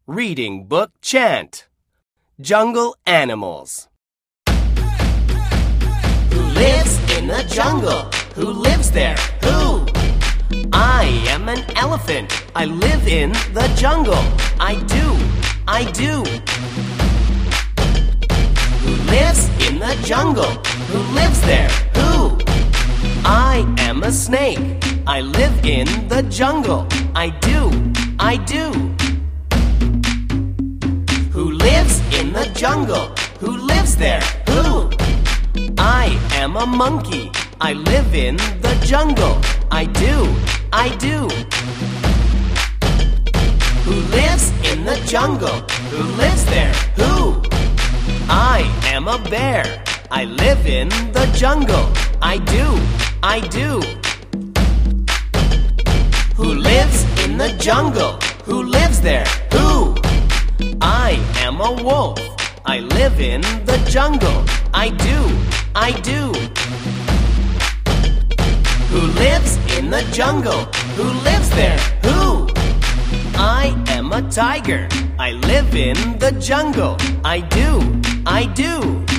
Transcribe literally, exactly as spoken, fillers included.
Reading Book Chant. Jungle Animals. Who lives in the jungle? Who lives there? Who? I am an elephant. I live in the jungle. I do. I do. Who lives in the jungle? Who lives there? Who? I am a snake. I live in the jungle. I do. I do. Who lives in the jungle? Who lives there? Who? I am a monkey. I live in the jungle. I do. I do. Who lives in the jungle? Who lives there? Who? I am a bear. I live in the jungle. I do. I do. Who lives in the jungle? Who lives there? Who? I am a wolf. I live in the jungle. I do. I do. Who lives in the jungle? Who lives there? Who? I am a tiger. I live in the jungle. I do. I do.